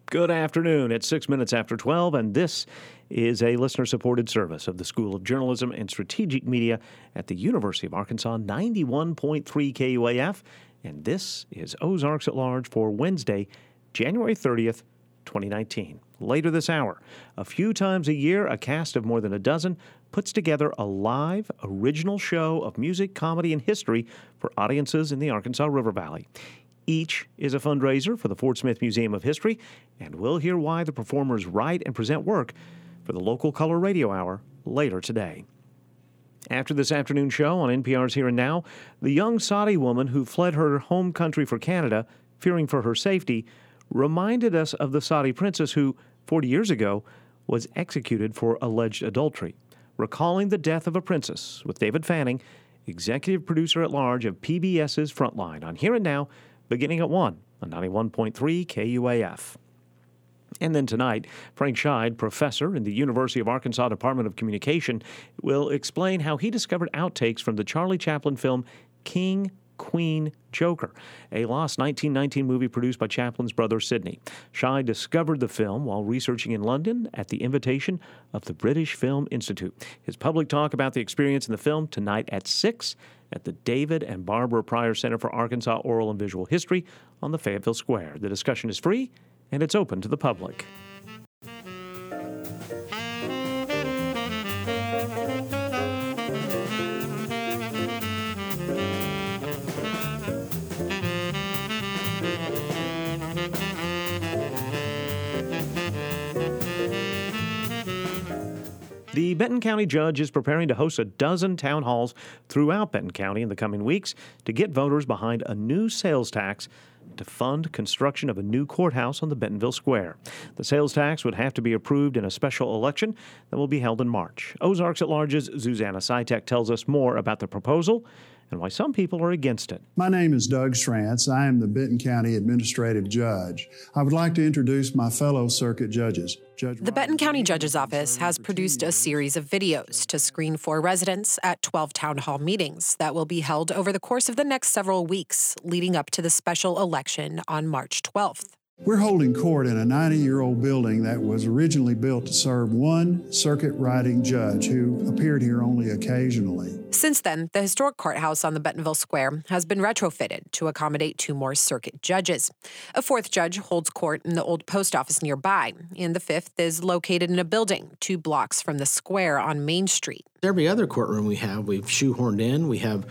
Good afternoon. It's 6 minutes after 12, and this is a listener-supported service of the School of Journalism and Strategic Media at the University of Arkansas, 91.3 KUAF, and this is Ozarks at Large for Wednesday, January 30th, 2019. Later this hour, a few times a year, a cast of more than a dozen puts together a live, original show of music, comedy, and history for audiences in the Arkansas River Valley. Each is a fundraiser for the Fort Smith Museum of History, and we'll hear why the performers write and present work for the local Color Radio Hour later today. After this afternoon show on NPR's Here and Now, the young Saudi woman who fled her home country for Canada, fearing for her safety, reminded us of the Saudi princess who, 40 years ago, was executed for alleged adultery. Recalling the death of a princess with David Fanning, executive producer at large of PBS's Frontline on Here and Now, beginning at 1 on 91.3 KUAF. And then tonight, Frank Scheid, professor in the University of Arkansas Department of Communication, will explain how he discovered outtakes from the Charlie Chaplin film King, Queen, Joker, a lost 1919 movie produced by Chaplin's brother Sidney. Scheid discovered the film while researching in London at the invitation of the British Film Institute. His public talk about the experience in the film tonight at 6 at the David and Barbara Pryor Center for Arkansas Oral and Visual History on the Fayetteville Square. The discussion is free and it's open to the public. The Benton County judge is preparing to host a dozen town halls throughout Benton County in the coming weeks to get voters behind a new sales tax to fund construction of a new courthouse on the Bentonville Square. The sales tax would have to be approved in a special election that will be held in March. Ozarks at Large's Zuzanna Sitek tells us more about the proposal and why some people are against it. My name is Doug Schrantz. I am the Benton County Administrative Judge. I would like to introduce my fellow circuit judges. The Benton County Judge's Office has produced a series of videos to screen for residents at 12 town hall meetings that will be held over the course of the next several weeks leading up to the special election on March 12th. We're holding court in a 90-year-old building that was originally built to serve one circuit-riding judge who appeared here only occasionally. Since then, the historic courthouse on the Bentonville Square has been retrofitted to accommodate 2 more circuit judges. A 4th judge holds court in the old post office nearby, and the 5th is located in a building 2 blocks from the square on Main Street. Every other courtroom we've shoehorned in. We have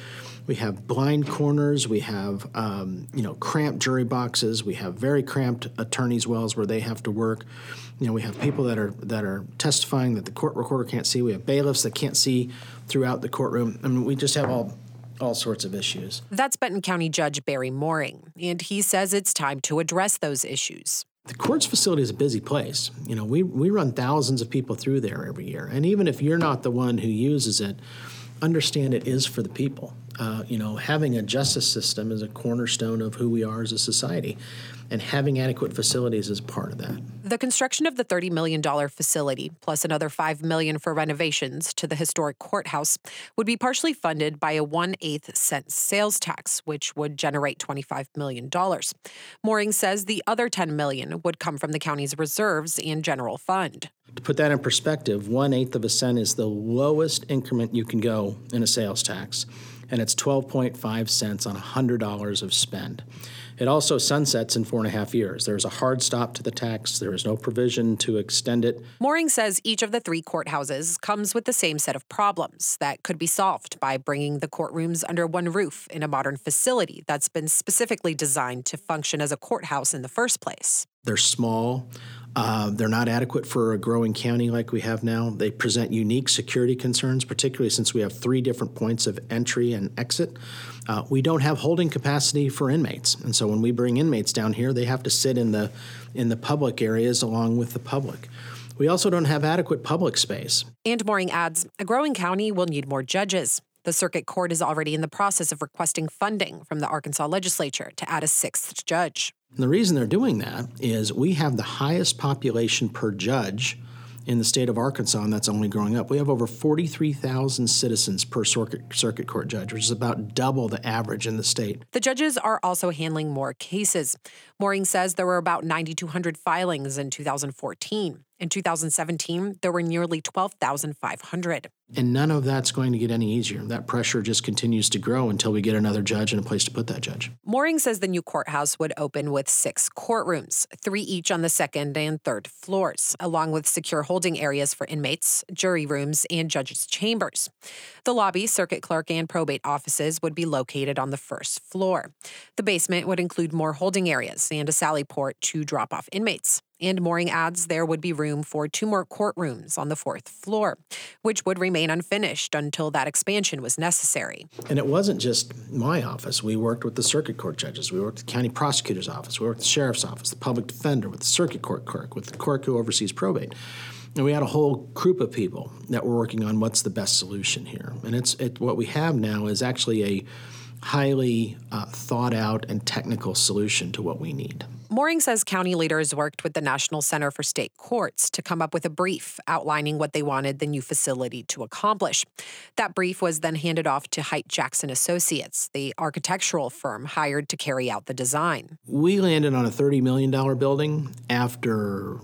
blind corners. We have cramped jury boxes. We have very cramped attorneys' wells where they have to work. We have people that are testifying that the court recorder can't see. We have bailiffs that can't see throughout the courtroom. I mean, we just have all sorts of issues. That's Benton County Judge Barry Mooring, and he says it's time to address those issues. The courts facility is a busy place. We run thousands of people through there every year. And even if you're not the one who uses it, understand it is for the people. Having a justice system is a cornerstone of who we are as a society, and having adequate facilities is part of that. The construction of the $30 million facility, plus another $5 million for renovations to the historic courthouse, would be partially funded by a 1/8 cent sales tax, which would generate $25 million. Mooring says the other $10 million would come from the county's reserves and general fund. To put that in perspective, 1/8 of a cent is the lowest increment you can go in a sales tax, and it's 12.5 cents on $100 of spend. It also sunsets in 4.5 years. There's a hard stop to the tax. There is no provision to extend it. Mooring says each of the 3 courthouses comes with the same set of problems that could be solved by bringing the courtrooms under one roof in a modern facility that's been specifically designed to function as a courthouse in the first place. They're small. They're not adequate for a growing county like we have now. They present unique security concerns, particularly since we have 3 different points of entry and exit. We don't have holding capacity for inmates, and so when we bring inmates down here, they have to sit in the public areas along with the public. We also don't have adequate public space. And Mooring adds, a growing county will need more judges. The circuit court is already in the process of requesting funding from the Arkansas legislature to add a 6th judge. And the reason they're doing that is we have the highest population per judge in the state of Arkansas, and that's only growing up. We have over 43,000 citizens per circuit court judge, which is about double the average in the state. The judges are also handling more cases. Mooring says there were about 9,200 filings in 2014. In 2017, there were nearly 12,500. And none of that's going to get any easier. That pressure just continues to grow until we get another judge and a place to put that judge. Mooring says the new courthouse would open with 6 courtrooms, 3 each on the second and third floors, along with secure holding areas for inmates, jury rooms, and judges' chambers. The lobby, circuit clerk, and probate offices would be located on the first floor. The basement would include more holding areas and a sally port to drop off inmates. And Mooring adds there would be room for 2 more courtrooms on the 4th floor, which would remain unfinished until that expansion was necessary. And it wasn't just my office. We worked with the circuit court judges. We worked with the county prosecutor's office. We worked with the sheriff's office, the public defender, with the circuit court clerk, with the clerk who oversees probate. And we had a whole group of people that were working on what's the best solution here. And what we have now is actually a highly thought out and technical solution to what we need. Mooring says county leaders worked with the National Center for State Courts to come up with a brief outlining what they wanted the new facility to accomplish. That brief was then handed off to Height Jackson Associates, the architectural firm hired to carry out the design. We landed on a $30 million building after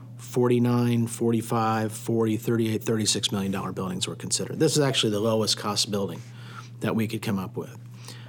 49, 45, 40, 38, $36 million buildings were considered. This is actually the lowest cost building that we could come up with.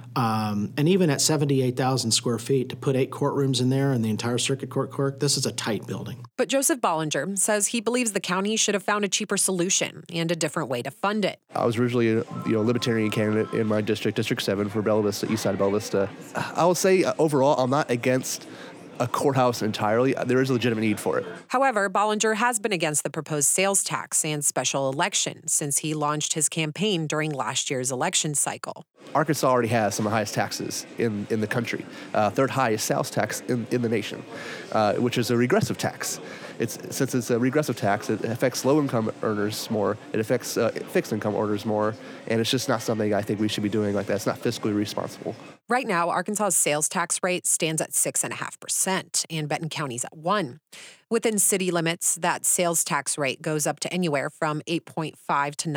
And even at 78,000 square feet, to put 8 courtrooms in there and the entire circuit court clerk, this is a tight building. But Joseph Bollinger says he believes the county should have found a cheaper solution and a different way to fund it. I was originally a libertarian candidate in my district, District 7 for Bella Vista, east side of Bella Vista. I will say overall, I'm not against a courthouse entirely. There is a legitimate need for it. However, Bollinger has been against the proposed sales tax and special election since he launched his campaign during last year's election cycle. Arkansas already has some of the highest taxes in the country, third highest sales tax in the nation, which is a regressive tax. Since it's a regressive tax, it affects low-income earners more, it affects fixed-income earners more, and it's just not something I think we should be doing like that. It's not fiscally responsible. Right now, Arkansas's sales tax rate stands at 6.5%, and Benton County's at 1%. Within city limits, that sales tax rate goes up to anywhere from 8.5% to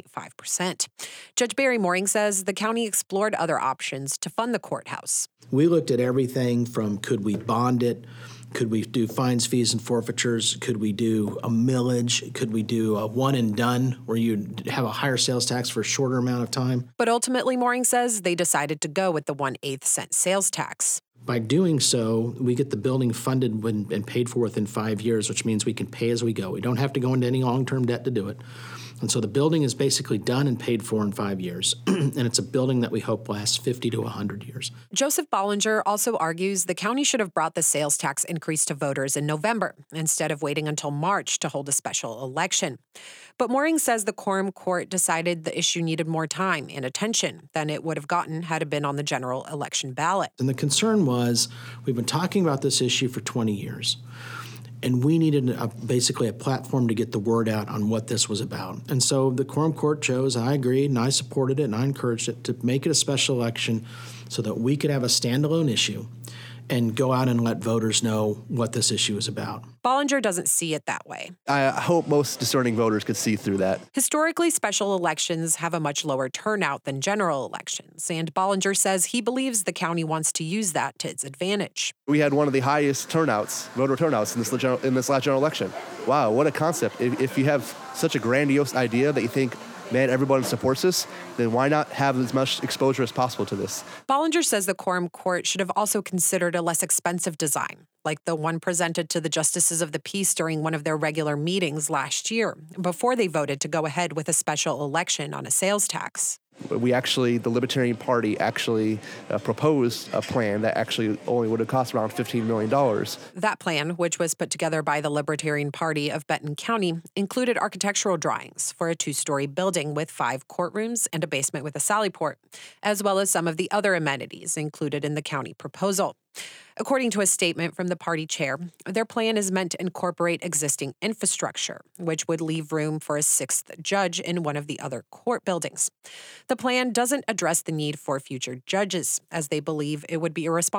9.5%. Judge Barry Mooring says the county explored other options to fund the courthouse. We looked at everything from could we bond it, could we do fines, fees, and forfeitures, could we do a millage, could we do a one and done where you have a higher sales tax for a shorter amount of time. But ultimately, Mooring says they decided to go with the 1/8 cent sales tax. By doing so, we get the building funded and paid for within 5 years, which means we can pay as we go. We don't have to go into any long-term debt to do it. And so the building is basically done and paid for in 5 years. And it's a building that we hope lasts 50 to 100 years. Joseph Bollinger also argues the county should have brought the sales tax increase to voters in November instead of waiting until March to hold a special election. But Mooring says the quorum court decided the issue needed more time and attention than it would have gotten had it been on the general election ballot. And the concern was we've been talking about this issue for 20 years. And we needed basically a platform to get the word out on what this was about. And so the quorum court chose, I agreed, and I supported it, and I encouraged it to make it a special election so that we could have a standalone issue and go out and let voters know what this issue is about. Bollinger doesn't see it that way. I hope most discerning voters could see through that. Historically, special elections have a much lower turnout than general elections, and Bollinger says he believes the county wants to use that to its advantage. We had one of the highest voter turnouts in this last general election. Wow, what a concept. If you have such a grandiose idea that you think, man, everyone supports this, then why not have as much exposure as possible to this? Bollinger says the quorum court should have also considered a less expensive design, like the one presented to the justices of the peace during one of their regular meetings last year, before they voted to go ahead with a special election on a sales tax. The Libertarian Party actually proposed a plan that actually only would have cost around $15 million. That plan, which was put together by the Libertarian Party of Benton County, included architectural drawings for a 2-story building with 5 courtrooms and a basement with a sally port, as well as some of the other amenities included in the county proposal. According to a statement from the party chair, their plan is meant to incorporate existing infrastructure, which would leave room for a 6th judge in one of the other court buildings. The plan doesn't address the need for future judges, as they believe it would be irresponsible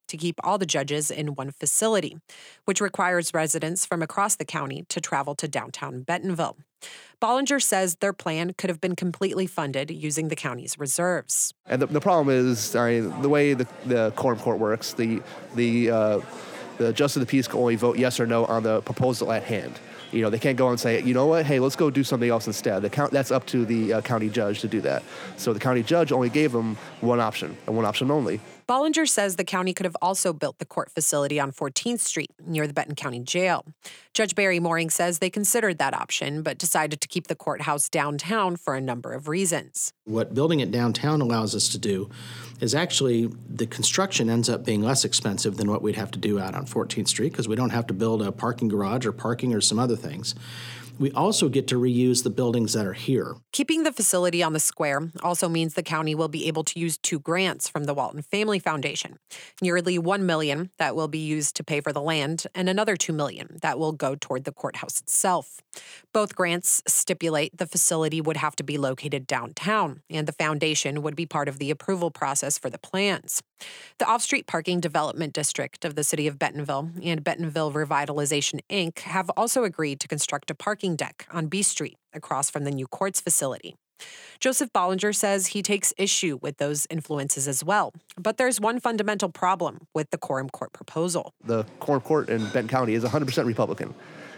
to keep all the judges in one facility, which requires residents from across the county to travel to downtown Bentonville. Bollinger says their plan could have been completely funded using the county's reserves. And the problem is, the way the quorum court works, the justice of the peace can only vote yes or no on the proposal at hand. They can't go and say, you know what, hey, let's go do something else instead. That's up to the county judge to do that. So the county judge only gave them one option, and one option only. Bollinger says the county could have also built the court facility on 14th Street near the Benton County Jail. Judge Barry Mooring says they considered that option, but decided to keep the courthouse downtown for a number of reasons. What building it downtown allows us to do is actually the construction ends up being less expensive than what we'd have to do out on 14th Street because we don't have to build a parking garage or parking or some other things. We also get to reuse the buildings that are here. Keeping the facility on the square also means the county will be able to use 2 grants from the Walton Family Foundation. Nearly $1 million that will be used to pay for the land, and another $2 million that will go toward the courthouse itself. Both grants stipulate the facility would have to be located downtown, and the foundation would be part of the approval process for the plans. The Off-Street Parking Development District of the City of Bentonville and Bentonville Revitalization, Inc. have also agreed to construct a parking deck on B Street across from the new courts facility. Joseph Bollinger says he takes issue with those influences as well, but there's one fundamental problem with the quorum court proposal. The quorum court in Benton County is 100% Republican.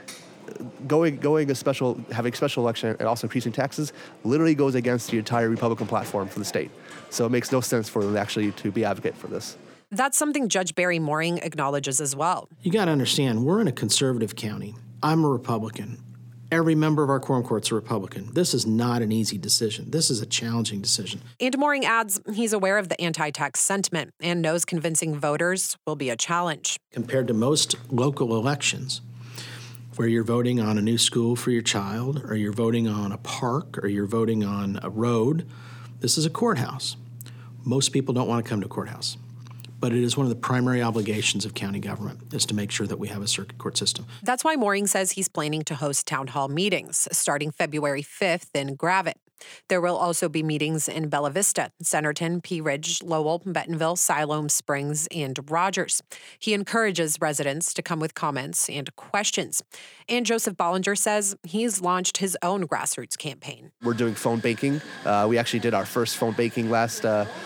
Having a special election and also increasing taxes literally goes against the entire Republican platform for the state. So it makes no sense for them actually to be advocate for this. That's something Judge Barry Mooring acknowledges as well. You got to understand, we're in a conservative county. I'm a Republican. Every member of our quorum court's a Republican. This is not an easy decision. This is a challenging decision. And Mooring adds he's aware of the anti-tax sentiment and knows convincing voters will be a challenge. Compared to most local elections, where you're voting on a new school for your child, or you're voting on a park, or you're voting on a road, this is a courthouse. Most people don't want to come to a courthouse. But it is one of the primary obligations of county government is to make sure that we have a circuit court system. That's why Mooring says he's planning to host town hall meetings starting February 5th in Gravette. There will also be meetings in Bella Vista, Centerton, Pea Ridge, Lowell, Bentonville, Siloam Springs, and Rogers. He encourages residents to come with comments and questions. And Joseph Bollinger says he's launched his own grassroots campaign. We're doing phone banking. We actually did our first phone banking last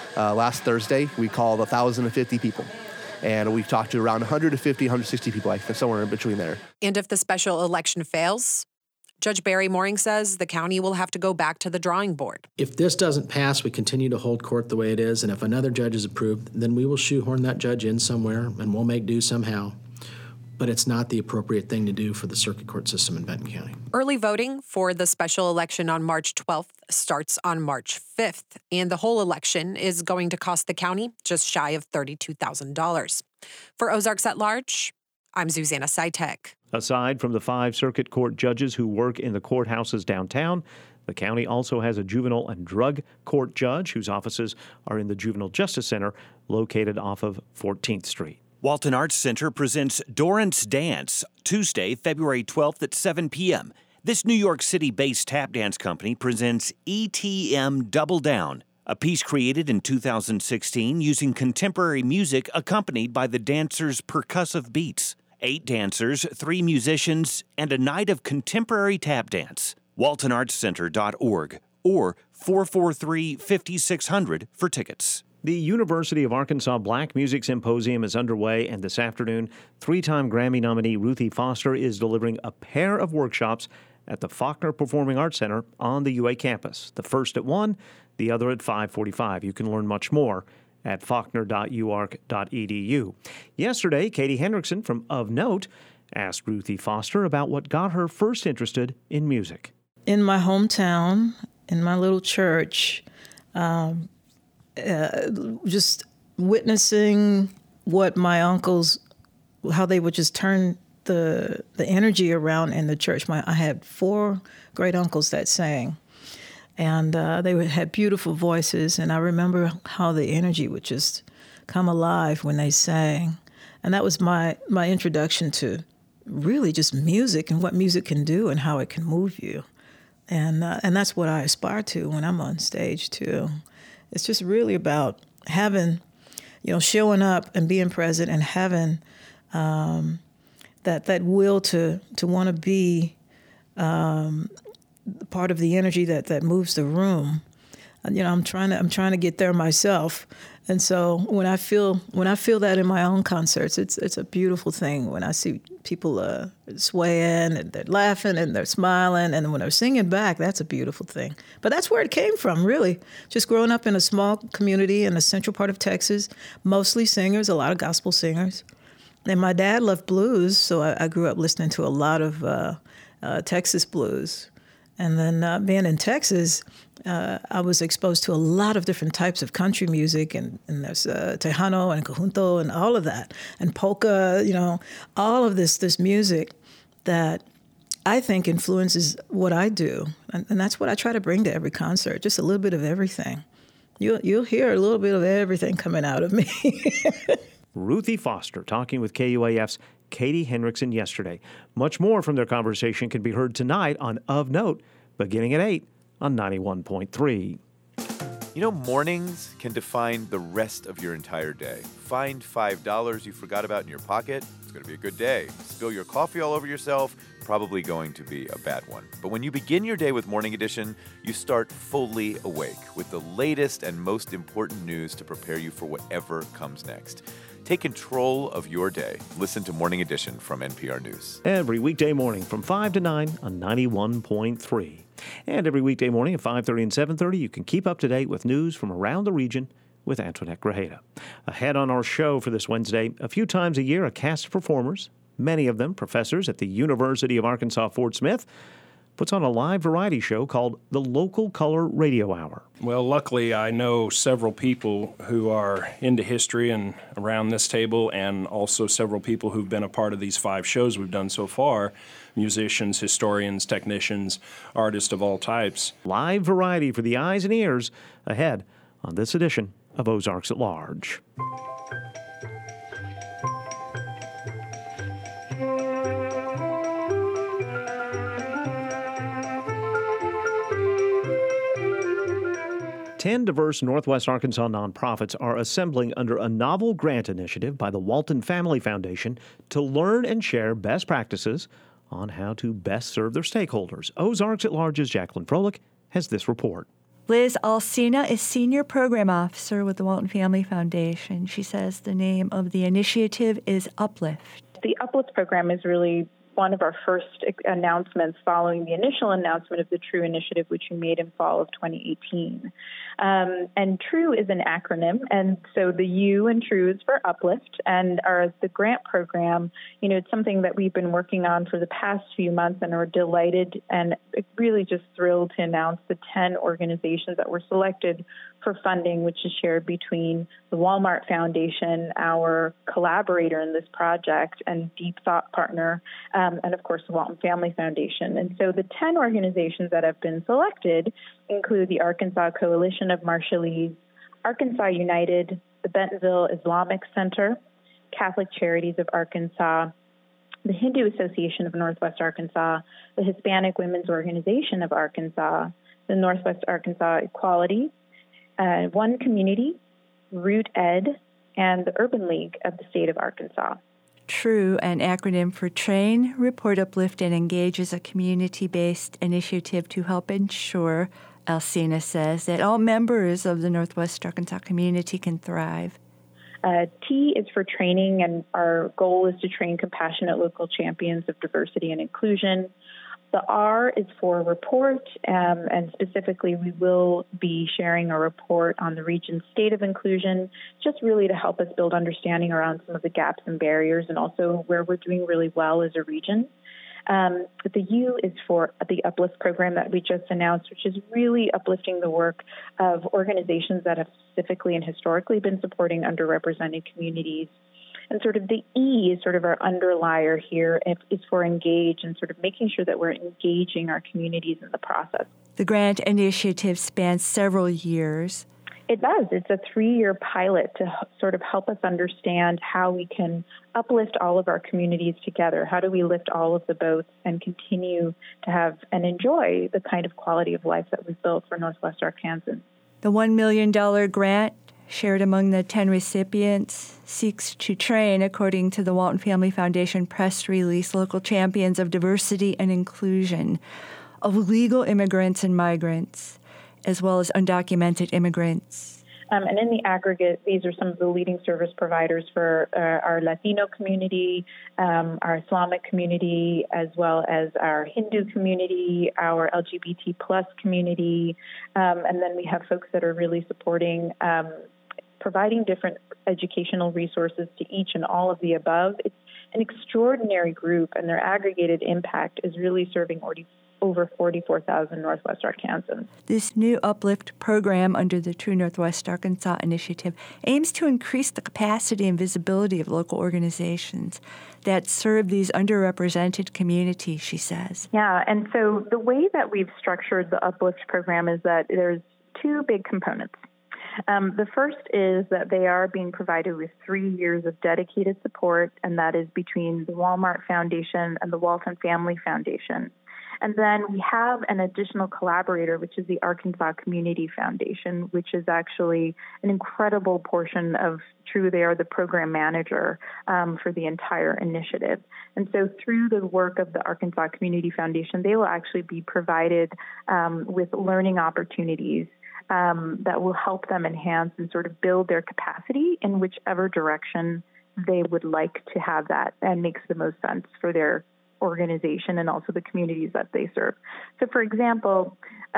Thursday. We called 1,050 people. And we've talked to around 150, 160 people, somewhere in between there. And if the special election fails, Judge Barry Mooring says the county will have to go back to the drawing board. If this doesn't pass, we continue to hold court the way it is, and if another judge is approved, then we will shoehorn that judge in somewhere, and we'll make do somehow. But it's not the appropriate thing to do for the circuit court system in Benton County. Early voting for the special election on March 12th starts on March 5th, and the whole election is going to cost the county just shy of $32,000. For Ozarks at Large, I'm Susanna Sitek. Aside from the 5 circuit court judges who work in the courthouses downtown, the county also has a juvenile and drug court judge whose offices are in the Juvenile Justice Center located off of 14th Street. Walton Arts Center presents Dorrance Dance, Tuesday, February 12th at 7 p.m. This New York City-based tap dance company presents ETM Double Down, a piece created in 2016 using contemporary music accompanied by the dancers' percussive beats. 8 dancers, 3 musicians, and a night of contemporary tap dance. WaltonArtsCenter.org or 443-5600 for tickets. The University of Arkansas Black Music Symposium is underway, and this afternoon, 3-time Grammy nominee Ruthie Foster is delivering a pair of workshops at the Faulkner Performing Arts Center on the UA campus. The first at 1, the other at 5:45. You can learn much more at faulkner.uark.edu. Yesterday, Katie Hendrickson from Of Note asked Ruthie Foster about what got her first interested in music. In my hometown, in my little church, just witnessing what my uncles, how they would just turn the energy around in the church. I had 4 great uncles that sang. And they had beautiful voices, and I remember how the energy would just come alive when they sang. And that was my introduction to really just music and what music can do and how it can move you. And that's what I aspire to when I'm on stage, too. It's just really about having, showing up and being present and having that will to want to be part of the energy that moves the room. I'm trying to get there myself, and so when I feel that in my own concerts, it's a beautiful thing. When I see people swaying and they're laughing and they're smiling, and when they're singing back, that's a beautiful thing. But that's where it came from, really. Just growing up in a small community in the central part of Texas, mostly singers, a lot of gospel singers, and my dad loved blues, so I grew up listening to a lot of Texas blues. And then being in Texas, I was exposed to a lot of different types of country music, and there's Tejano and Conjunto and all of that, and polka, all of this music that I think influences what I do. And that's what I try to bring to every concert, just a little bit of everything. You'll hear a little bit of everything coming out of me. Ruthie Foster talking with KUAF's Katie Henriksen yesterday. Much more from their conversation can be heard tonight on Of Note, beginning at 8 on 91.3. Mornings can define the rest of your entire day. Find $5 you forgot about in your pocket. It's going to be a good day. Spill your coffee all over yourself. Probably going to be a bad one. But when you begin your day with Morning Edition, you start fully awake with the latest and most important news to prepare you for whatever comes next. Take control of your day. Listen to Morning Edition from NPR News. Every weekday morning from 5 to 9 on 91.3. And every weekday morning at 5:30 and 7:30, you can keep up to date with news from around the region with Antoinette Grajeda. Ahead on our show for this Wednesday, a few times a year, a cast of performers, many of them professors at the University of Arkansas Fort Smith, puts on a live variety show called the Local Color Radio Hour. Well, luckily, I know several people who are into history and around this table, and also several people who've been a part of these 5 shows we've done so far, musicians, historians, technicians, artists of all types. Live variety for the eyes and ears ahead on this edition of Ozarks at Large. Ten diverse Northwest Arkansas nonprofits are assembling under a novel grant initiative by the Walton Family Foundation to learn and share best practices on how to best serve their stakeholders. Ozarks at Large's Jacqueline Froelich has this report. Liz Alsina is Senior Program Officer with the Walton Family Foundation. She says the name of the initiative is Uplift. The Uplift program is really one of our first announcements following the initial announcement of the TRUE initiative, which we made in fall of 2018. And TRUE is an acronym, and so the U in TRUE is for Uplift, and the grant program, it's something that we've been working on for the past few months, and are delighted and really just thrilled to announce the 10 organizations that were selected for funding, which is shared between the Walmart Foundation, our collaborator in this project and deep thought partner, and of course the Walton Family Foundation. And so the 10 organizations that have been selected include the Arkansas Coalition of Marshallese, Arkansas United, the Bentonville Islamic Center, Catholic Charities of Arkansas, the Hindu Association of Northwest Arkansas, the Hispanic Women's Organization of Arkansas, the Northwest Arkansas Equality, One Community, Root Ed, and the Urban League of the state of Arkansas. TRUE, an acronym for Train, Report, Uplift, and Engage, is a community-based initiative to help ensure, Alsina says, that all members of the Northwest Arkansas community can thrive. T is for training, and our goal is to train compassionate local champions of diversity and inclusion. The R is for report, and specifically we will be sharing a report on the region's state of inclusion, just really to help us build understanding around some of the gaps and barriers, and also where we're doing really well as a region. But the U is for the Uplift program that we just announced, which is really uplifting the work of organizations that have specifically and historically been supporting underrepresented communities. And sort of the E is sort of our underlier here. It's for engage, and sort of making sure that we're engaging our communities in the process. The grant initiative spans several years. It does. It's a 3-year pilot to sort of help us understand how we can uplift all of our communities together. How do we lift all of the boats and continue to have and enjoy the kind of quality of life that we've built for Northwest Arkansans? The $1 million grant shared among the 10 recipients, seeks to train, according to the Walton Family Foundation press release, local champions of diversity and inclusion, of legal immigrants and migrants, as well as undocumented immigrants. And in the aggregate, these are some of the leading service providers for our Latino community, our Islamic community, as well as our Hindu community, our LGBT plus community. And then we have folks that are really supporting, providing different educational resources to each and all of the above. It's an extraordinary group, and their aggregated impact is really serving over 44,000 Northwest Arkansans. This new Uplift program under the True Northwest Arkansas Initiative aims to increase the capacity and visibility of local organizations that serve these underrepresented communities, she says. Yeah, and so the way that we've structured the Uplift program is that there's two big components. The first is that they are being provided with 3 years of dedicated support, and that is between the Walmart Foundation and the Walton Family Foundation. And then we have an additional collaborator, which is the Arkansas Community Foundation, which is actually an incredible portion of True. They are the program manager for the entire initiative. And so through the work of the Arkansas Community Foundation, they will actually be provided with learning opportunities that will help them enhance and sort of build their capacity in whichever direction they would like to have that and makes the most sense for their organization and also the communities that they serve. So, for example,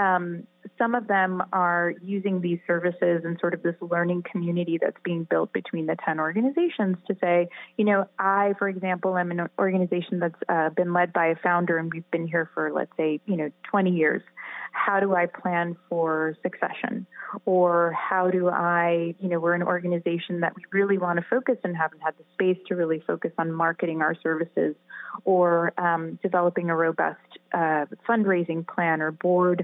some of them are using these services and sort of this learning community that's being built between the 10 organizations to say, I, for example, am an organization that's been led by a founder and we've been here for, let's say, 20 years. How do I plan for succession? Or how do I, we're an organization that we really want to focus and haven't had the space to really focus on marketing our services or developing a robust fundraising plan or board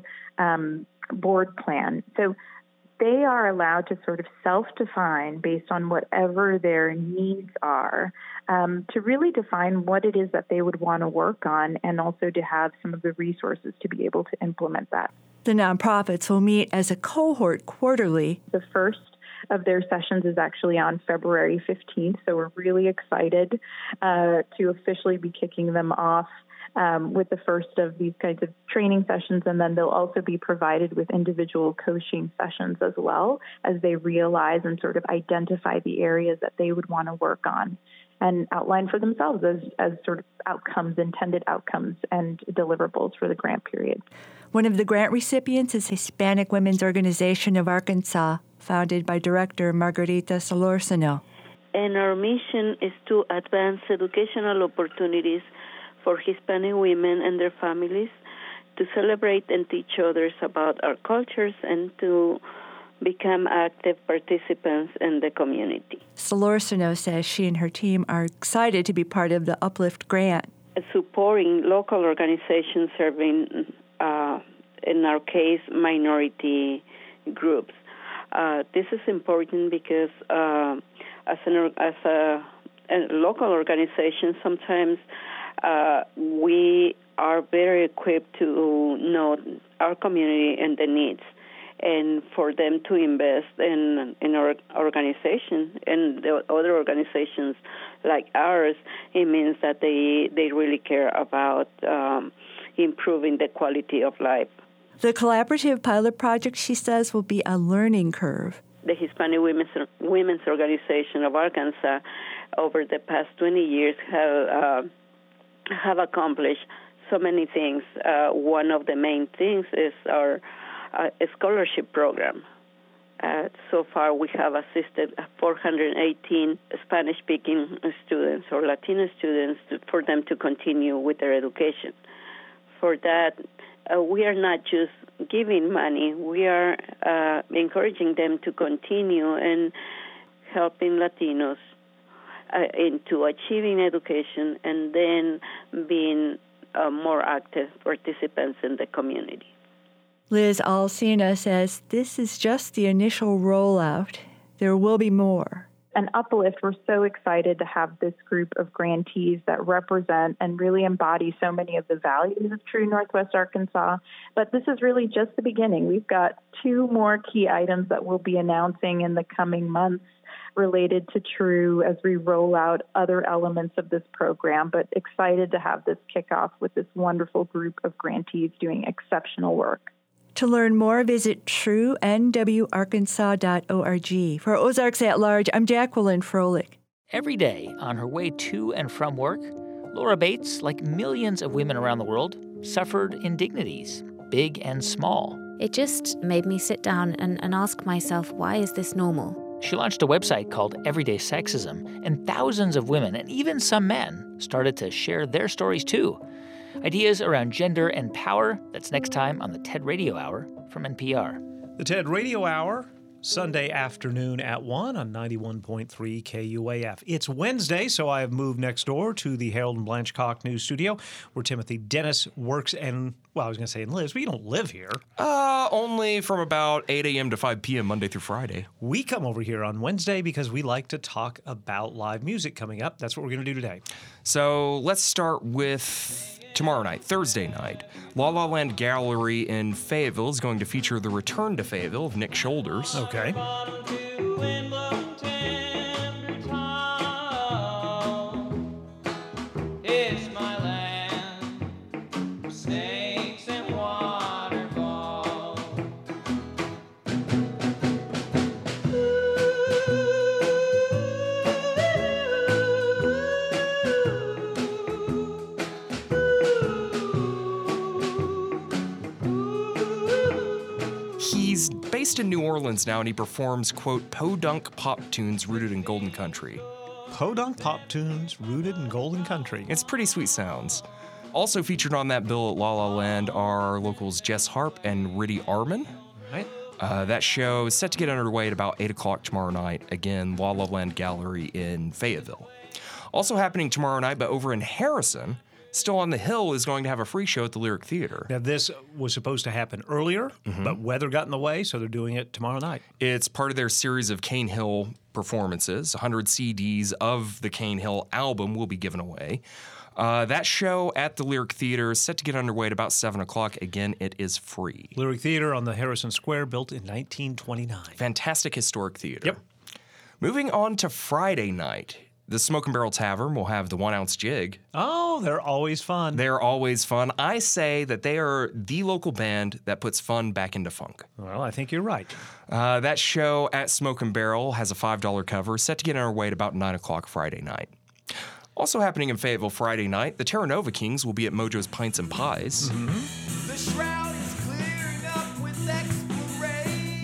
plan. So they are allowed to sort of self-define based on whatever their needs are to really define what it is that they would want to work on and also to have some of the resources to be able to implement that. The nonprofits will meet as a cohort quarterly. The first of their sessions is actually on February 15th, so we're really excited to officially be kicking them off with the first of these kinds of training sessions, and then they'll also be provided with individual coaching sessions as well as they realize and sort of identify the areas that they would want to work on and outline for themselves as sort of outcomes, intended outcomes, and deliverables for the grant period. One of the grant recipients is Hispanic Women's Organization of Arkansas, founded by Director Margarita Solorzano. And our mission is to advance educational opportunities for Hispanic women and their families, to celebrate and teach others about our cultures, and to become active participants in the community. Solorzano says she and her team are excited to be part of the Uplift grant. Supporting local organizations serving, in our case, minority groups. This is important because as a local organization, sometimes we are very equipped to know our community and the needs, and for them to invest in our organization and the other organizations like ours, it means that they really care about improving the quality of life. The collaborative pilot project, she says, will be a learning curve. The Hispanic Women's Organization of Arkansas, over the past 20 years, have accomplished so many things. One of the main things is our scholarship program. So far, we have assisted 418 Spanish-speaking students or Latino students for them to continue with their education. For that, we are not just giving money. We are encouraging them to continue and helping Latinos into achieving education and then being more active participants in the community. Liz Alsina says this is just the initial rollout. There will be more. an uplift. We're so excited to have this group of grantees that represent and really embody so many of the values of True Northwest Arkansas. But this is really just the beginning. We've got 2 more key items that we'll be announcing in the coming months related to True as we roll out other elements of this program, but excited to have this kickoff with this wonderful group of grantees doing exceptional work. To learn more, visit truenwarkansaw.org. For Ozarks at Large, I'm Jacqueline Froelich. Every day on her way to and from work, Laura Bates, like millions of women around the world, suffered indignities, big and small. It just made me sit down and ask myself, why is this normal? She launched a website called Everyday Sexism, and thousands of women, and even some men, started to share their stories too. Ideas around gender and power, that's next time on the TED Radio Hour from NPR. The TED Radio Hour, Sunday afternoon at 1 on 91.3 KUAF. It's Wednesday, so I have moved next door to the Harold and Blanche Koch News Studio, where Timothy Dennis works and, well, I was going to say and lives, but you don't live here. Only from about 8 a.m. to 5 p.m. Monday through Friday. We come over here on Wednesday because we like to talk about live music coming up. That's what we're going to do today. So let's start with tomorrow night, Thursday night. La La Land Gallery in Fayetteville is going to feature the return to Fayetteville of Nick Shoulders. Okay. He's based in New Orleans now, and he performs, quote, podunk pop tunes rooted in Golden Country. Podunk pop tunes rooted in Golden Country. It's pretty sweet sounds. Also featured on that bill at La La Land are locals Jess Harp and Riddy Arman. Right. That show is set to get underway at about 8 o'clock tomorrow night. Again, La La Land Gallery in Fayetteville. Also happening tomorrow night, but over in Harrison, Still on the Hill is going to have a free show at the Lyric Theater. Now, this was supposed to happen earlier, but weather got in the way, so they're doing it tomorrow night. It's part of their series of Cane Hill performances. 100 CDs of the Cane Hill album will be given away. That show at the Lyric Theater is set to get underway at about 7 o'clock. Again, it is free. Lyric Theater on the Harrison Square, built in 1929. Fantastic historic theater. Yep. Moving on to Friday night. The Smoke and Barrel Tavern will have the 1 Ounce Jig. Oh, they're always fun. They're always fun. I say that they are the local band that puts fun back into funk. Well, I think you're right. That show at Smoke and Barrel has a $5 cover, set to get underway at about 9 o'clock Friday night. Also happening in Fayetteville Friday night, the Terra Nova Kings will be at Mojo's Pints and Pies. The shroud is clearing up with exploration.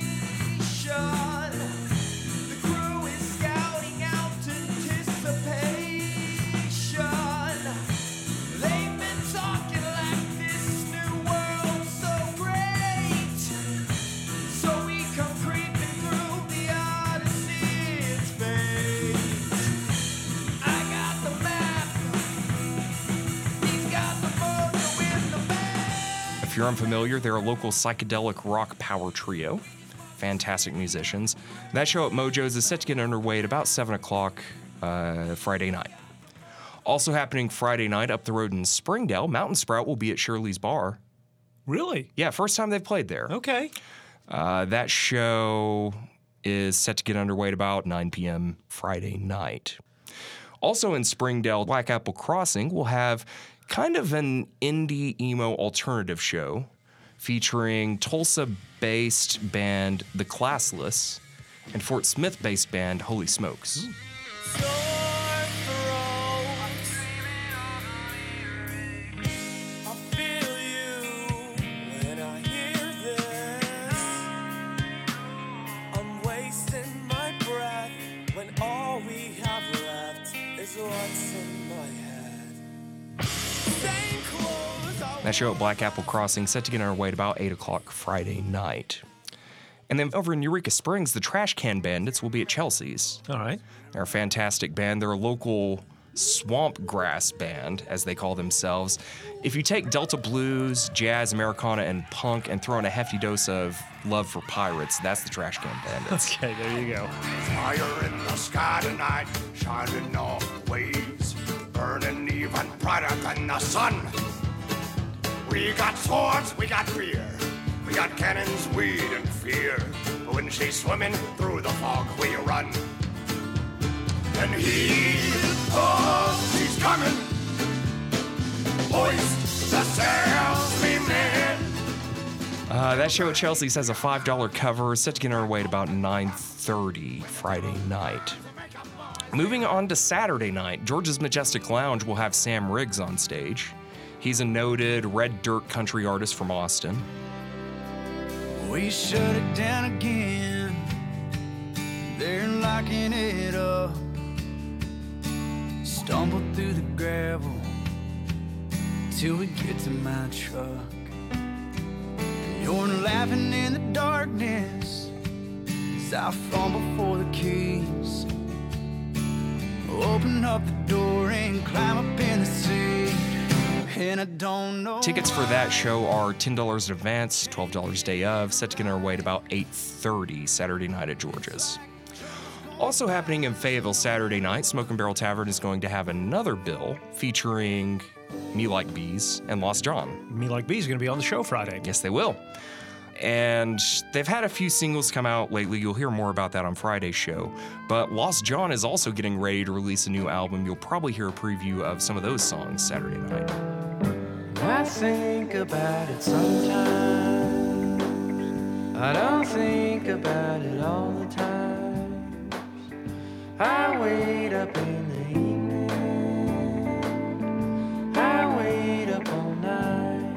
The crew is scouting out anticipation. They've been talking like this new world's so great. So we come creeping through the Odyssey's fate. I got the map. He's got the mojo in the bag. If you're unfamiliar, they're a local psychedelic rock power trio. Fantastic musicians. That show at Mojo's is set to get underway at about 7 o'clock Friday night. Also happening Friday night up the road in Springdale, Mountain Sprout will be at Shirley's Bar. Really? Yeah, first time they've played there. Okay. That show is set to get underway at about 9 p.m. Friday night. Also in Springdale, Black Apple Crossing will have kind of an indie emo alternative show featuring Tulsa-based band The Classless and Fort Smith-based band Holy Smokes. That show at Black Apple Crossing set to get underway at about 8 o'clock Friday night. And then over in Eureka Springs, the Trash Can Bandits will be at Chelsea's. All right. They're a fantastic band. They're a local Swamp Grass Band, as they call themselves. If you take Delta blues, jazz, Americana, and punk and throw in a hefty dose of love for pirates, that's the Trash Can Bandits. Okay, there you go. Fire in the sky tonight, shining all waves, burning even brighter than the sun. We got swords, we got beer, we got cannons, weed, and fear. But when she's swimming through the fog, we run. And she's coming. Hoist the sails, we men. That show at Chelsea's has a $5 cover, set to get underway at about 9:30 Friday night. Moving on to Saturday night, George's Majestic Lounge will have Sam Riggs on stage. He's a noted red dirt country artist from Austin. We shut it down again. They're locking it up. Stumble through the gravel till we get to my truck. You're laughing in the darkness as I fumble for the keys. Open up the door and climb up in the seat. And I don't know. Tickets for that show are $10 in advance, $12 day of, set to get underway at about 8:30 Saturday night at George's. Also happening in Fayetteville Saturday night, Smoke and Barrel Tavern is going to have another bill featuring Me Like Bees and Lost John. Me Like Bees is going to be on the show Friday. Yes, they will. And they've had a few singles come out lately. You'll hear more about that on Friday's show. But Lost John is also getting ready to release a new album. You'll probably hear a preview of some of those songs Saturday night. I think about it sometimes. I don't think about it all the time. I wait up in the evening. I wait up all night.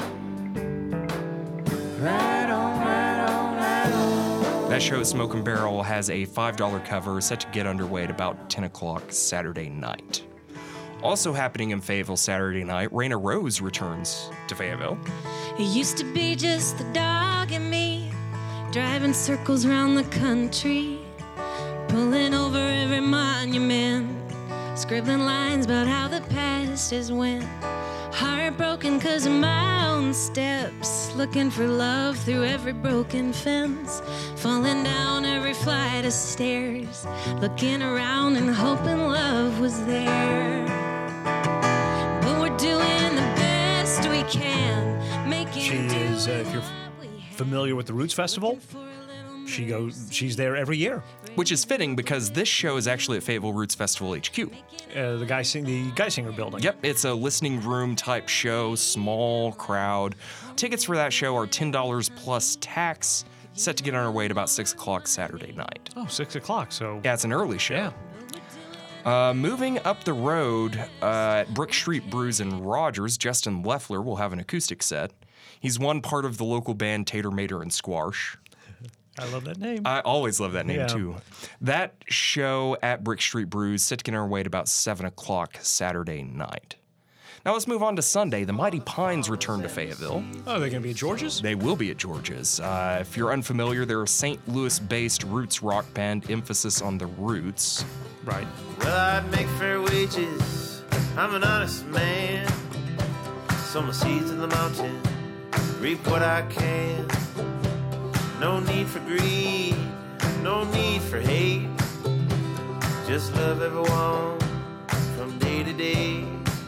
Right on, right on, right on. That show, Smoke and Barrel, has a $5 cover set to get underway at about 10 o'clock Saturday night. Also happening in Fayetteville Saturday night, Raina Rose returns to Fayetteville. It used to be just the dog and me, driving circles around the country, pulling over every monument, scribbling lines about how the past is went. Heartbroken 'cause of my own steps, looking for love through every broken fence, falling down every flight of stairs, looking around and hoping love was there. But we're doing the best we can, making She is, if you're familiar with the Roots Festival, she's there every year. Which is fitting because this show is actually at Fayetteville Roots Festival HQ. The Geisinger building. Yep, it's a listening room type show, small crowd. Tickets for that show are $10 plus tax, set to get underway at about 6 o'clock Saturday night. Oh, 6 o'clock, so... Yeah, it's an early show. Yeah. Moving up the road at Brick Street Brews in Rogers, Justin Leffler will have an acoustic set. He's one part of the local band Tater Mater and Squash. I love that name. I always love that name, Yeah. too. That show at Brick Street Brews set to get underway at about 7 o'clock Saturday night. Now let's move on to Sunday. The Mighty Pines return to Fayetteville. Oh, they're going to be at George's? They will be at George's. If you're unfamiliar, they're a St. Louis-based roots rock band, emphasis on the roots. Right. Well, I make fair wages. I'm an honest man. Sow my seeds in the mountain, reap what I can. No need for greed, no need for hate. Just love everyone from day to day.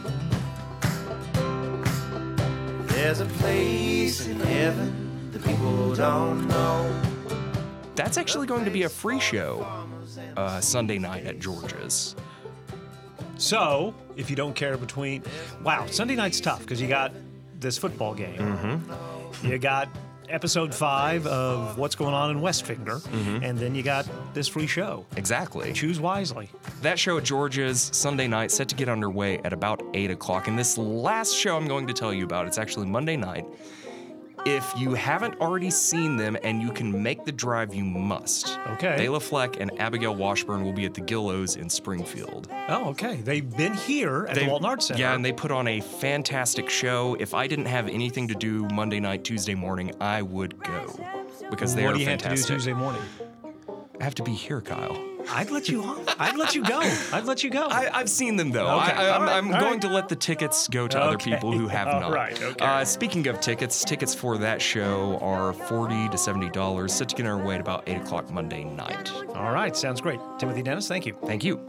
There's a place in heaven the people don't know. That's actually going to be a free show Sunday night at George's. So, if you don't care between... Wow, Sunday night's tough because you got this football game. Mm-hmm. You got episode 5 of What's Going On in Westfinger, and then you got this free show. Exactly. Choose wisely. That show at George's Sunday night set to get underway at about 8 o'clock. And this last show I'm going to tell you about, it's actually Monday night. If you haven't already seen them and you can make the drive, you must. Okay. Bela Fleck and Abigail Washburn will be at the Gillows in Springfield. Oh, okay. They've been here at the Walton Arts Center. Yeah, and they put on a fantastic show. If I didn't have anything to do Monday night, Tuesday morning, I would go because they are fantastic. What do you have to do Tuesday morning? I have to be here, Kyle. I'd let you go. I'd let you go. I've seen them, though. Okay. I'm going to let the tickets go to other people who have not. All right, okay. Speaking of tickets for that show are $40 to $70, set to get underway at about 8 o'clock Monday night. All right, sounds great. Timothy Dennis, thank you. Thank you.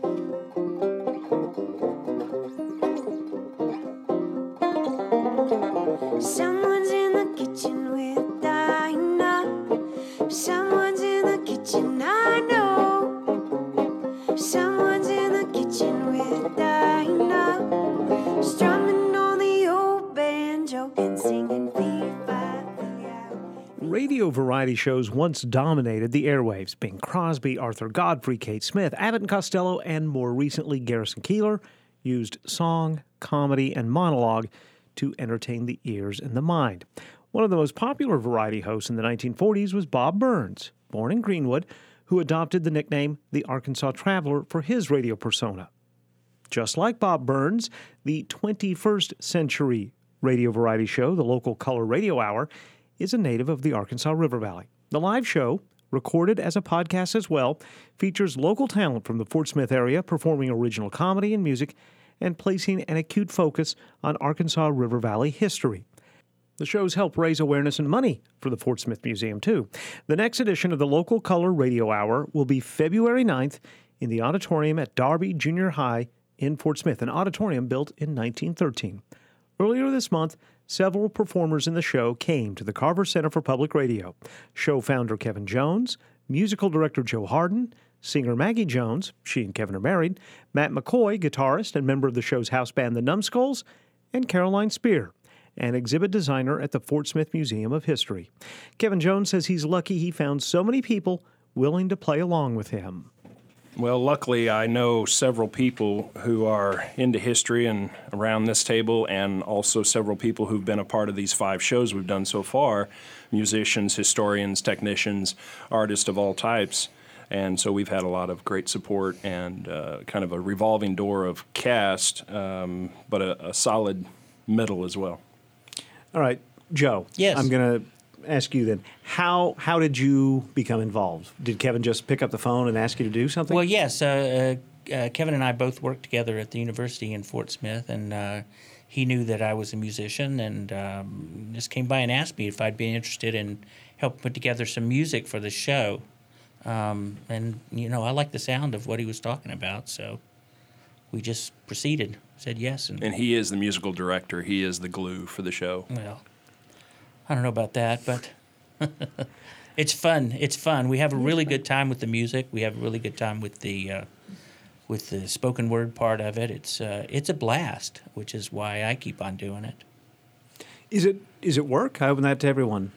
Someone's in the kitchen with Dinah. Someone's in the kitchen, I know. Someone's in the kitchen with Dinah. Strumming on the old banjo and singing fee-fi. Radio variety shows once dominated the airwaves. Bing Crosby, Arthur Godfrey, Kate Smith, Abbott and Costello, and more recently Garrison Keillor used song, comedy, and monologue to entertain the ears and the mind. One of the most popular variety hosts in the 1940s was Bob Burns, born in Greenwood, who adopted the nickname the Arkansas Traveler for his radio persona. Just like Bob Burns, the 21st century radio variety show, the local Color Radio Hour, is a native of the Arkansas River Valley. The live show, recorded as a podcast as well, features local talent from the Fort Smith area performing original comedy and music and placing an acute focus on Arkansas River Valley history. The shows help raise awareness and money for the Fort Smith Museum, too. The next edition of the local Color Radio Hour will be February 9th in the auditorium at Darby Junior High in Fort Smith, an auditorium built in 1913. Earlier this month, several performers in the show came to the Carver Center for Public Radio. Show founder Kevin Jones, musical director Joe Harden, singer Maggie Jones, she and Kevin are married, Matt McCoy, guitarist and member of the show's house band The Numbskulls, and Caroline Spear, an exhibit designer at the Fort Smith Museum of History. Kevin Jones says he's lucky he found so many people willing to play along with him. Well, luckily, I know several people who are into history and around this table, and also several people who've been a part of these 5 shows we've done so far, musicians, historians, technicians, artists of all types. And so we've had a lot of great support and kind of a revolving door of cast, but a solid middle as well. All right, Joe. Yes. I'm going to ask you then, how did you become involved? Did Kevin just pick up the phone and ask you to do something? Well, yes. Kevin and I both worked together at the university in Fort Smith, and he knew that I was a musician and just came by and asked me if I'd be interested in helping put together some music for the show. And, I liked the sound of what he was talking about, so we just proceeded, said yes. And he is the musical director. He is the glue for the show. Well, I don't know about that, but it's fun. It's fun. We have a really good time with the music. We have a really good time with the spoken word part of it. It's a blast, which is why I keep on doing it. Is it work? I open that to everyone.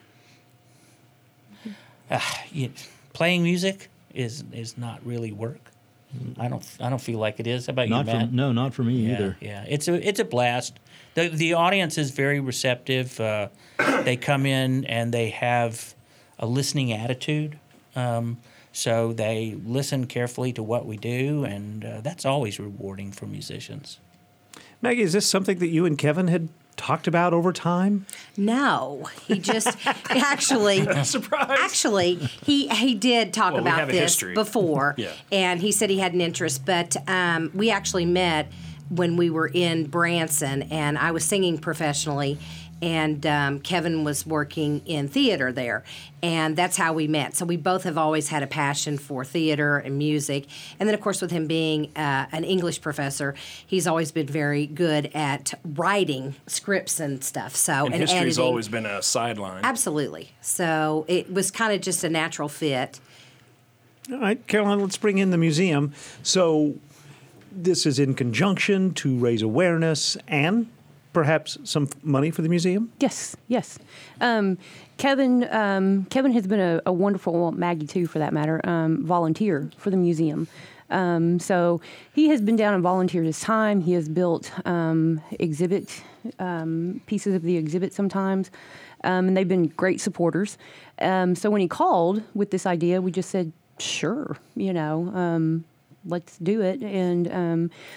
Playing music is not really work. I don't feel like it is. How about you, Matt? Not for me either. Yeah, it's a blast. The audience is very receptive. They come in and they have a listening attitude. So they listen carefully to what we do, and that's always rewarding for musicians. Maggie, is this something that you and Kevin had talked about over time? No, he just actually surprise. Actually, he did talk about this before, Yeah. and he said he had an interest. But we actually met when we were in Branson, and I was singing professionally, and Kevin was working in theater there, and that's how we met. So we both have always had a passion for theater and music, and then of course with him being an English professor, he's always been very good at writing scripts and stuff. So and history's editing. Always been a sideline. Absolutely. So it was kind of just a natural fit. All right, Caroline, let's bring in the museum. So this is in conjunction to raise awareness and perhaps some money for the museum? Yes. Kevin has been a wonderful, Maggie too for that matter, volunteer for the museum. So he has been down and volunteered his time. He has built exhibit pieces of the exhibit sometimes, and they've been great supporters. So when he called with this idea, we just said, sure, let's do it.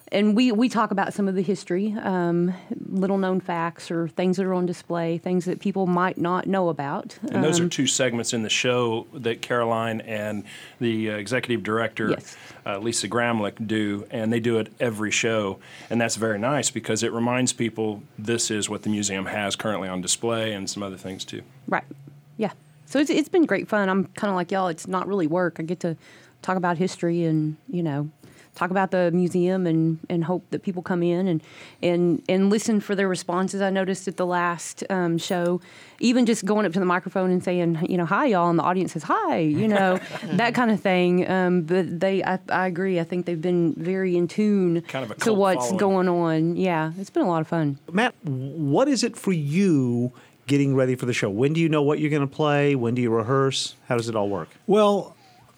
and we talk about some of the history, little known facts or things that are on display, things that people might not know about. And those are two segments in the show that Caroline and the executive director, Yes. Lisa Gramlich, do, and they do it every show. And that's very nice because it reminds people this is what the museum has currently on display and some other things too. Right. Yeah. So it's been great fun. I'm kind of like y'all. It's not really work. I get to talk about history and, talk about the museum and hope that people come in and listen for their responses. I noticed at the last show, even just going up to the microphone and saying, hi, y'all, and the audience says, hi, that kind of thing. But I agree. I think they've been very in tune to what's going on. Yeah, it's been a lot of fun. Matt, what is it for you getting ready for the show? When do you know what you're going to play? When do you rehearse? How does it all work? Well,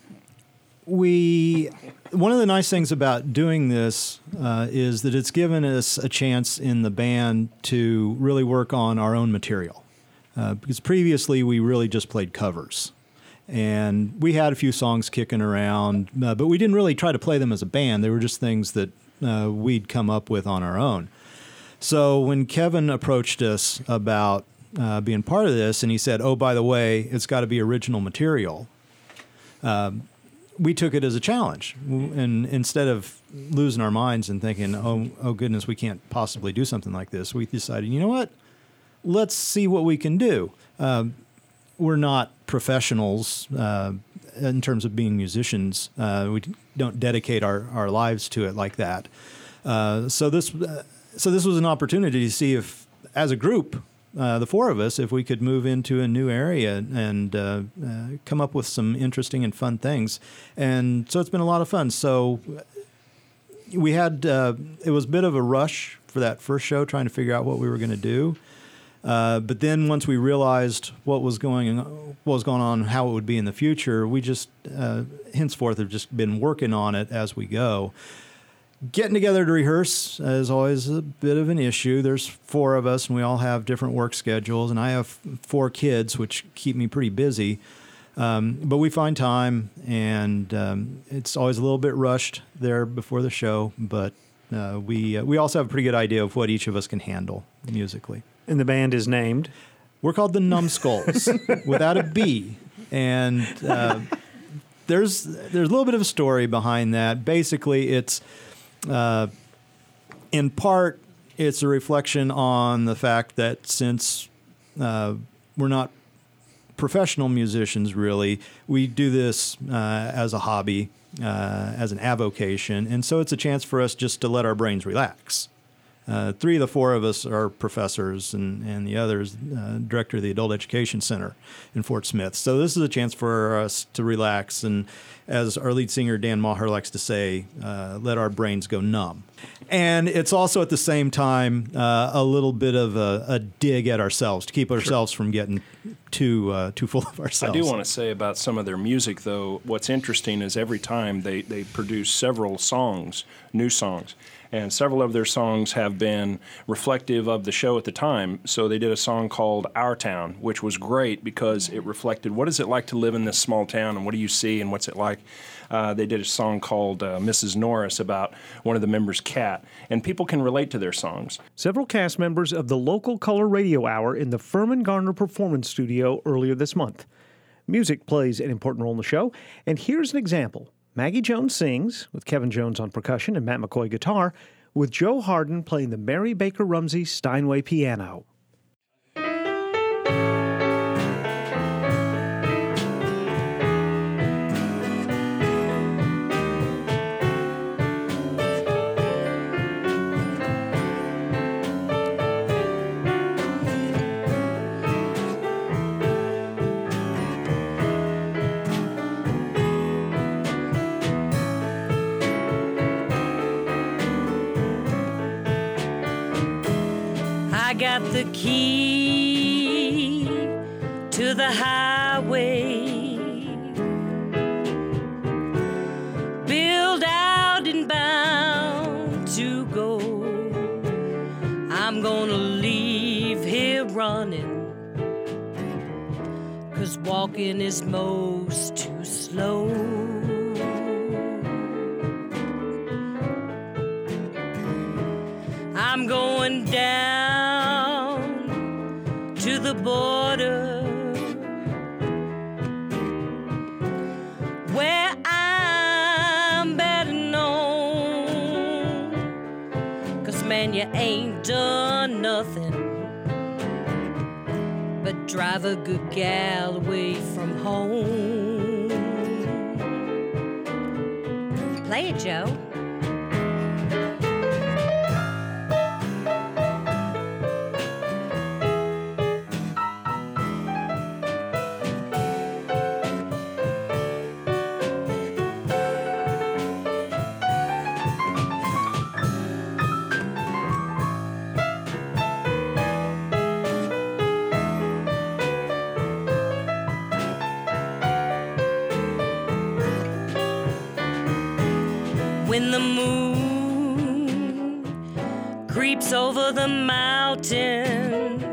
one of the nice things about doing this is that it's given us a chance in the band to really work on our own material. Because previously we really just played covers. And we had a few songs kicking around, but we didn't really try to play them as a band. They were just things that we'd come up with on our own. So when Kevin approached us about being part of this, and he said, oh, by the way, it's got to be original material, we took it as a challenge. And instead of losing our minds and thinking, oh goodness, we can't possibly do something like this, we decided, you know what? Let's see what we can do. We're not professionals in terms of being musicians. We don't dedicate our lives to it like that. So this was an opportunity to see if, as a group, the four of us, if we could move into a new area and come up with some interesting and fun things. And so it's been a lot of fun. So we had, it was a bit of a rush for that first show, trying to figure out what we were going to do. But then once we realized what was going on, how it would be in the future, we just henceforth have just been working on it as we go. Getting together to rehearse is always a bit of an issue. There's four of us, and we all have different work schedules, and I have 4 kids, which keep me pretty busy. But we find time, and it's always a little bit rushed there before the show, but we also have a pretty good idea of what each of us can handle musically. And the band is named? We're called the Numbskulls, without a B. And there's a little bit of a story behind that. Basically, it's in part, it's a reflection on the fact that since we're not professional musicians, really, we do this as a hobby, as an avocation, and so it's a chance for us just to let our brains relax. 3 of the 4 of us are professors, and the other is director of the Adult Education Center in Fort Smith. So this is a chance for us to relax, and as our lead singer Dan Maher likes to say, let our brains go numb. And it's also at the same time a little bit of a dig at ourselves to keep ourselves from getting too full of ourselves. I do want to say about some of their music, though, what's interesting is every time they produce several songs, new songs. And several of their songs have been reflective of the show at the time. So they did a song called Our Town, which was great because it reflected what is it like to live in this small town and what do you see and what's it like. They did a song called Mrs. Norris about one of the members' cat. And people can relate to their songs. Several cast members of the local Color Radio Hour in the Furman Garner Performance Studio earlier this month. Music plays an important role in the show, and here's an example. Maggie Jones sings, with Kevin Jones on percussion and Matt McCoy guitar, with Joe Harden playing the Mary Baker Rumsey Steinway piano. I got the key to the highway, built out and bound to go. I'm gonna leave here running, 'cause walking is most too slow. to the border, where I'm better known. 'Cause man, you ain't done nothing but drive a good gal away from home. Play it, Joe. When the moon creeps over the mountain,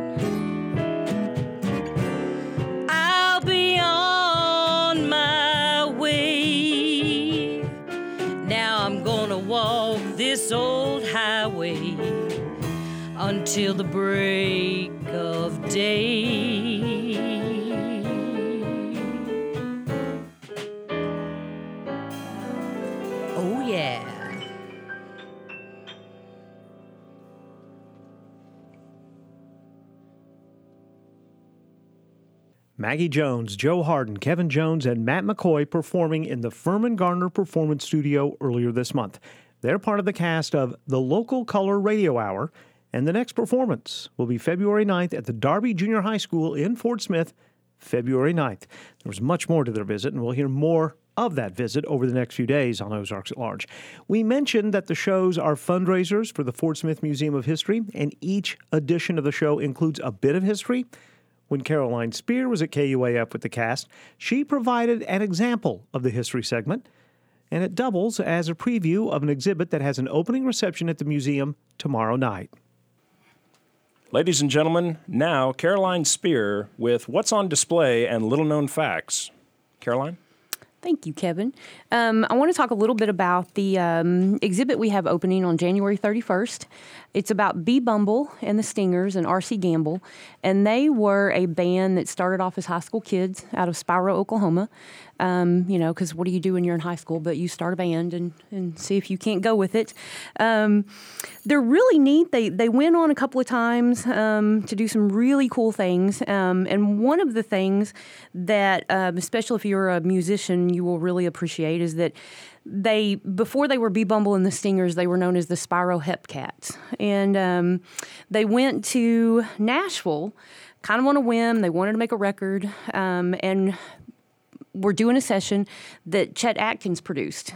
I'll be on my way. Now I'm gonna walk this old highway until the break of day. Oh, yeah. Maggie Jones, Joe Harden, Kevin Jones, and Matt McCoy performing in the Furman Gardner Performance Studio earlier this month. They're part of the cast of the Local Color Radio Hour, and the next performance will be February 9th at the Darby Junior High School in Fort Smith, February 9th. There's much more to their visit, and we'll hear more of that visit over the next few days on Ozarks at Large. We mentioned that the shows are fundraisers for the Fort Smith Museum of History, and each edition of the show includes a bit of history. When Caroline Spear was at KUAF with the cast, she provided an example of the history segment, and it doubles as a preview of an exhibit that has an opening reception at the museum tomorrow night. Ladies and gentlemen, now Caroline Spear with What's on Display and Little Known Facts. Caroline? Thank you, Kevin. I want to talk a little bit about the exhibit we have opening on January 31st. It's about B. Bumble and the Stingers and R.C. Gamble, and they were a band that started off as high school kids out of Spiro, Oklahoma. Because what do you do when you're in high school but you start a band and see if you can't go with it. They're really neat. They went on a couple of times to do some really cool things. And one of the things that, especially if you're a musician, you will really appreciate is that before they were B. Bumble and the Stingers, they were known as the Spiro Hepcats. And they went to Nashville kind of on a whim. They wanted to make a record. And we're doing a session that Chet Atkins produced.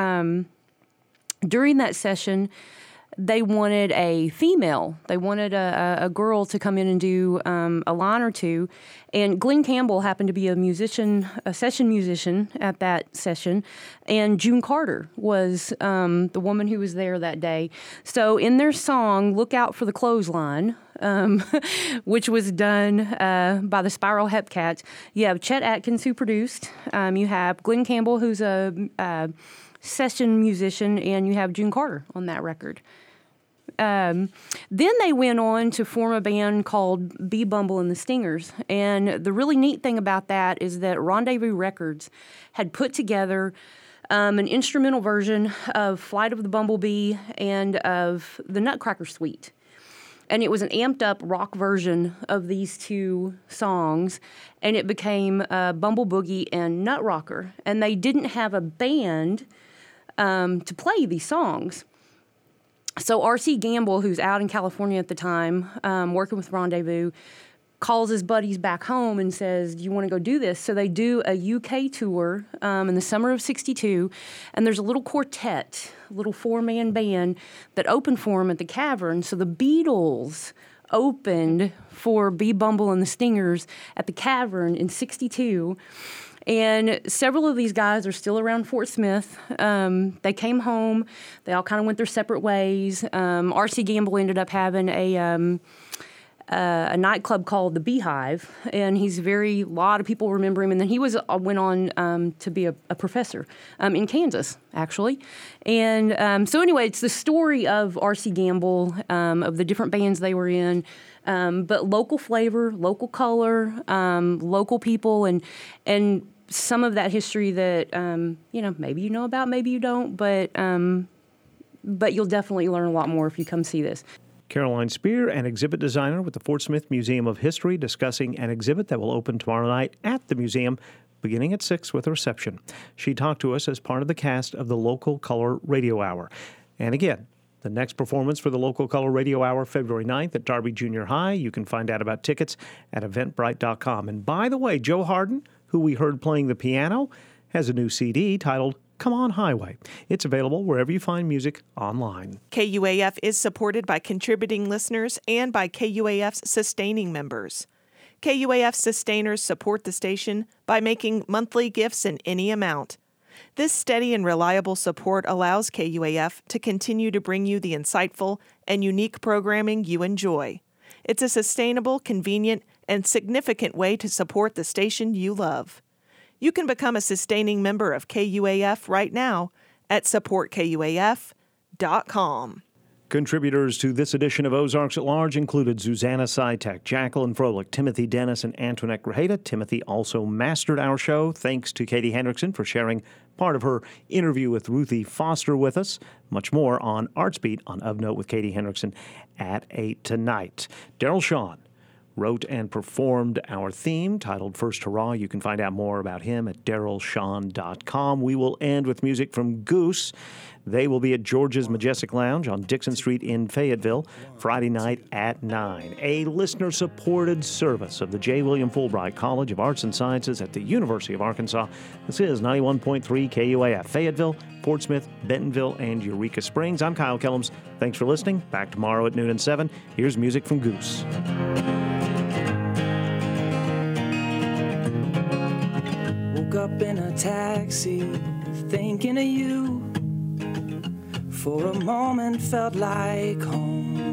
During that session, they wanted a female. They wanted a girl to come in and do a line or two. And Glenn Campbell happened to be a session musician at that session. And June Carter was the woman who was there that day. So in their song, Look Out for the Clothesline, which was done by the Spiral Hepcats, you have Chet Atkins, who produced. You have Glenn Campbell, who's a session musician, and you have June Carter on that record. Then they went on to form a band called B. Bumble and the Stingers. And the really neat thing about that is that Rendezvous Records had put together an instrumental version of Flight of the Bumblebee and of the Nutcracker Suite. And it was an amped-up rock version of these two songs, and it became Bumble Boogie and Nut Rocker. And they didn't have a band to play these songs. So R.C. Gamble, who's out in California at the time, working with Rendezvous, calls his buddies back home and says, do you want to go do this? So they do a UK tour in the summer of '62, and there's a little quartet, a little four-man band that opened for them at the Cavern. So the Beatles opened for B. Bumble and the Stingers at the Cavern in '62. And several of these guys are still around Fort Smith. They came home. They all kind of went their separate ways. R.C. Gamble ended up having a nightclub called the Beehive, and a lot of people remember him. And then he went on to be a professor in Kansas, actually. And so anyway, it's the story of R.C. Gamble, of the different bands they were in, but local flavor, local color, local people, and some of that history that maybe you know about, maybe you don't, but you'll definitely learn a lot more if you come see this. Caroline Spear, an exhibit designer with the Fort Smith Museum of History, discussing an exhibit that will open tomorrow night at the museum beginning at 6 with a reception. She talked to us as part of the cast of the Local Color Radio Hour. And again, the next performance for the Local Color Radio Hour, February 9th at Darby Junior High. You can find out about tickets at eventbrite.com. And by the way, Joe Harden, who we heard playing the piano, has a new CD titled Come On Highway. It's available wherever you find music online. KUAF is supported by contributing listeners and by KUAF's sustaining members. KUAF sustainers support the station by making monthly gifts in any amount. This steady and reliable support allows KUAF to continue to bring you the insightful and unique programming you enjoy. It's a sustainable, convenient, and significant way to support the station you love. You can become a sustaining member of KUAF right now at supportkuaf.com. Contributors to this edition of Ozarks at Large included Susanna Sytek, Jacqueline Froelich, Timothy Dennis, and Antoinette Grajeda. Timothy also mastered our show. Thanks to Katie Hendrickson for sharing part of her interview with Ruthie Foster with us. Much more on Artsbeat on Of Note with Katie Hendrickson at 8 tonight. Daryl Shawn wrote and performed our theme titled First Hurrah. You can find out more about him at darylshawn.com. We will end with music from Goose. They will be at George's Majestic Lounge on Dixon Street in Fayetteville Friday night at 9. A listener-supported service of the J. William Fulbright College of Arts and Sciences at the University of Arkansas. This is 91.3 KUAF, Fayetteville, Fort Smith, Bentonville, and Eureka Springs. I'm Kyle Kellums. Thanks for listening. Back tomorrow at noon and 7. Here's music from Goose. Woke up in a taxi, thinking of you. For a moment felt like home.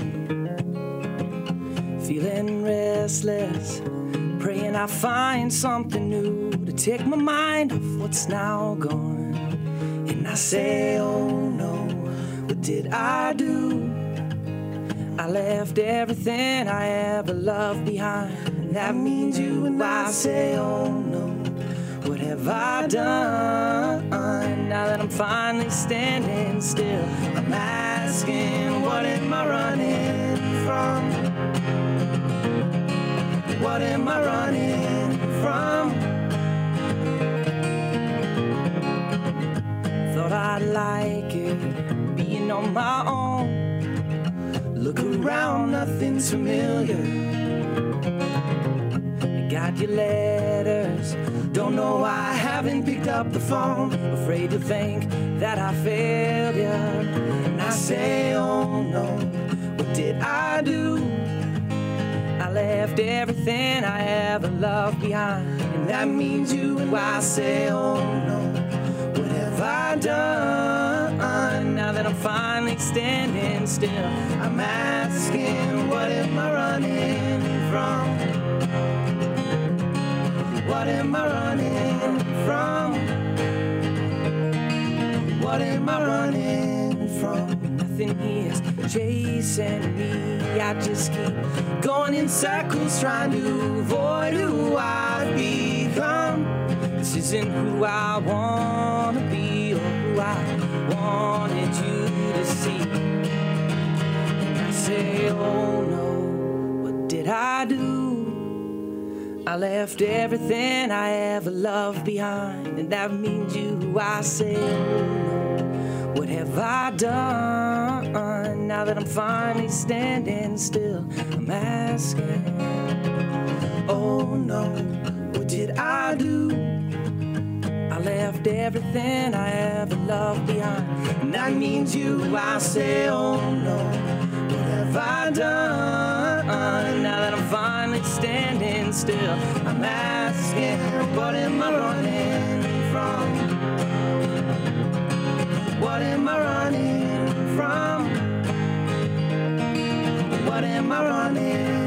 Feeling restless, praying I find something new to take my mind off what's now gone. And I say, oh no, what did I do? I left everything I ever loved behind, and that means you. And I say, oh no, what have I done? Now that I'm finally standing still, I'm asking, what am I running from? What am I running from? Thought I'd like it, being on my own. Look around, nothing's familiar. I got your letters, don't know why I haven't picked up the phone. Afraid to think that I failed you. And I say, oh no, what did I do? I left everything I ever loved behind, and that means you. And I say, oh no, what have I done? Now that I'm finally standing still, I'm asking, what am I running from? What am I running from? What am I running from? Nothing is chasing me. I just keep going in circles, trying to avoid who I've become. This isn't who I want to be or who I wanted you to see. And I say, oh no, what did I do? I left everything I ever loved behind, and that means you. I say, oh no, what have I done? Now that I'm finally standing still, I'm asking, oh no, what did I do? I left everything I ever loved behind, and that means you. I say, oh no, what have I done? Now that I'm finally standing still, I'm asking, what am I running from? What am I running from? What am I running